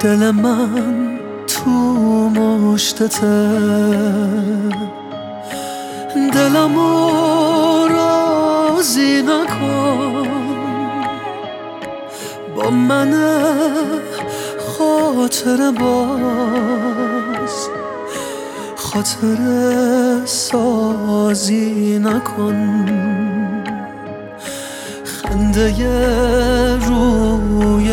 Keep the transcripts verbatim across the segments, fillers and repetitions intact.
دل من تو مشتته، دلمو راضی نکن با من خاطر باز، خاطر سازی نکن. خنده روی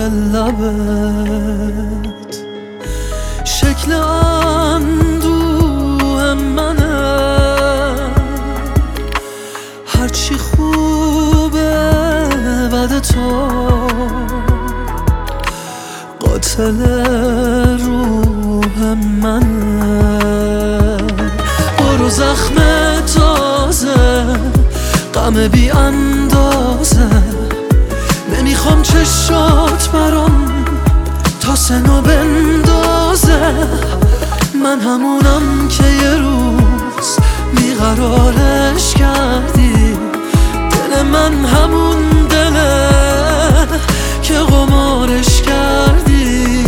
لبت شکل اندوه منه، هرچی خوبه بعد تو قاتل روح منه. برو زخم تازه، غم بی اندازه، نمیخوام چشات برام تا سنو بندازه. من همونم که یه روز بیقرارش کردی، دل من همون دله که قمارش کردی.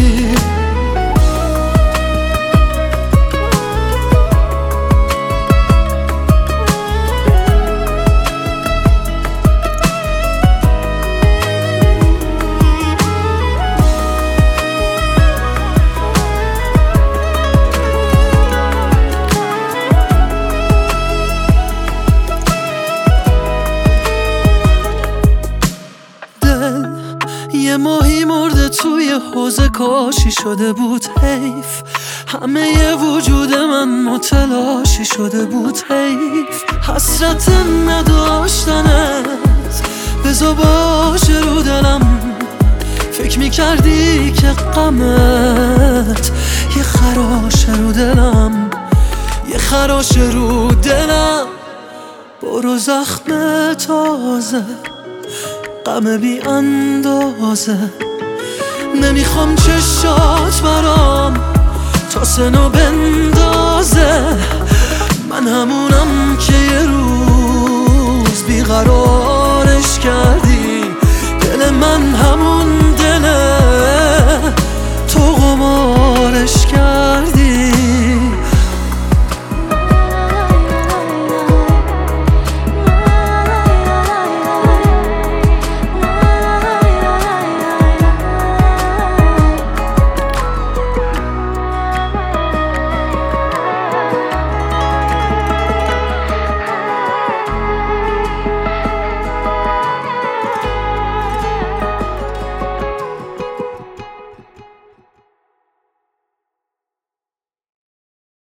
یه ماهی مرده توی حوض کاشی شده بود حیف، همه یه وجود من متلاشی شده بود حیف. حسرت نداشتنت بذار باشه رو دلم، فکر میکردی که غمت یه خراشه رو دلم، یه خراشه رو دلم. برو زخم تازه، غم بی اندازه، نمیخوام چشات برام تا سنو بندازه. من همونم که یه روز بیقرارش کردی، دل من همون